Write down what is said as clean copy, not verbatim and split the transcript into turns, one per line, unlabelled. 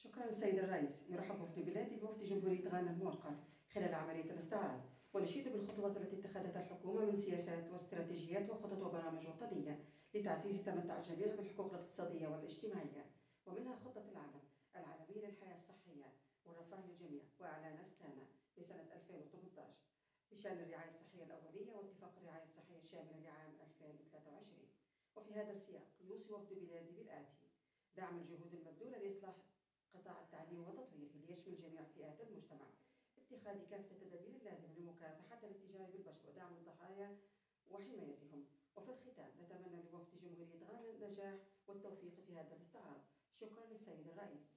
شكرا سيد الرئيس. يرحب وفد بلادي بوفد جمهورية غانا المؤقت خلال عملية الاستعراض، ونشيد بالخطوات التي اتخذتها الحكومة من سياسات واستراتيجيات وخطط وبرامج وطنية لتعزيز تمتع الجميع بالحقوق الاقتصادية والاجتماعية، ومنها خطة العمل العالمية للحياة الصحية والرفاه للجميع، وإعلان أستانا لسنة 2018 بشأن الرعاية الصحية الأولية واتفاق الرعاية الصحية الشاملة لعام 2023. وفي هذا السياق يوصي وفد بلادي بالآتي: دعم الجهود المبذولة لإصلاح قطاع التعليم وتطويره ليشمل جميع فئات المجتمع، اتخاذ كافة التدابير اللازمة لمكافحة الاتجار بالبشر ودعم الضحايا وحمايتهم. وفي الختام نتمنى لوفد جمهورية غانا النجاح والتوفيق في هذا الاستعراض. شكرا للسيد الرئيس.